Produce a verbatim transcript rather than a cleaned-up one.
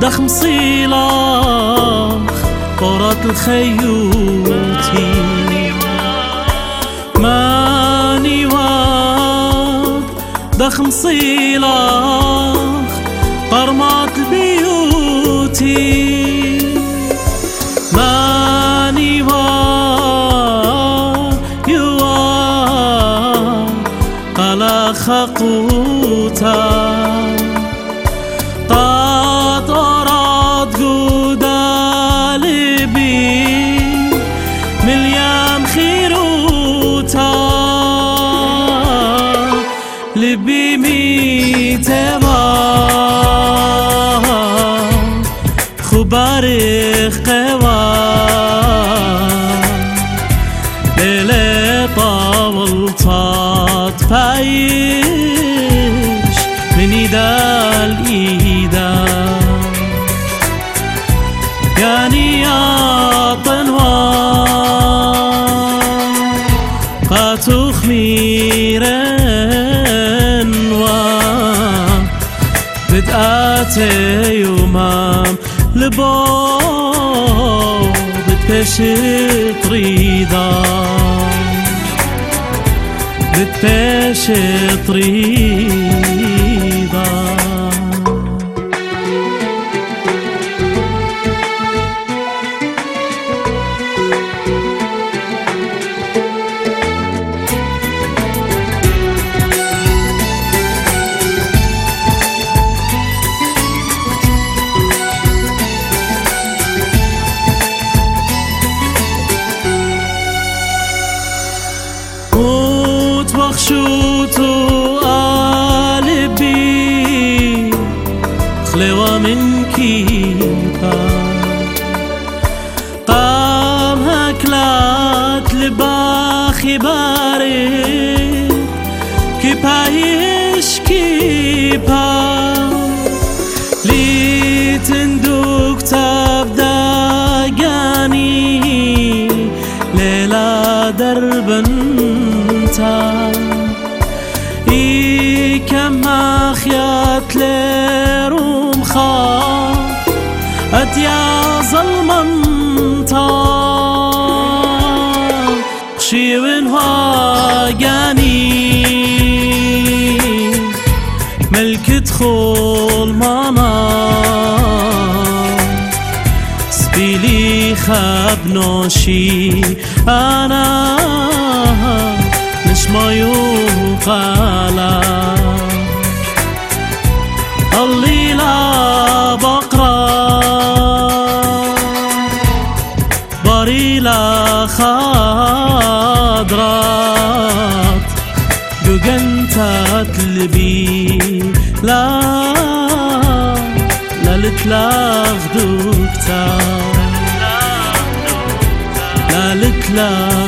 دخم صيلاخ قرات الخيوتي ماني واد دخم صيلاخ قرمات البيوتي ماني واد يواد قلا خقوتا لبي ميتما خبارخ قوا ليلة طاولطات بايش من إيدا الإيدا يعني أطنوان قاتو خميرا بدأتي يومام لباب بتبشت ريدا بتبشت ريدا بخشوتو قلبي خلوة من كيفا قام هكلات لباخي باري كيبايش كيبا لي تندوك تبدا جاني ليلة دربن إي كما خيات ليروم خا أتيا ظلمنتا قشيون هاجاني ملك دخول مانا سبيلي خبنوشي أنا ما يقالا الليلة بقرة بريلة خضرات جوجنتا تلبي لا لا لتلاغ دوكتا لا لتلاغ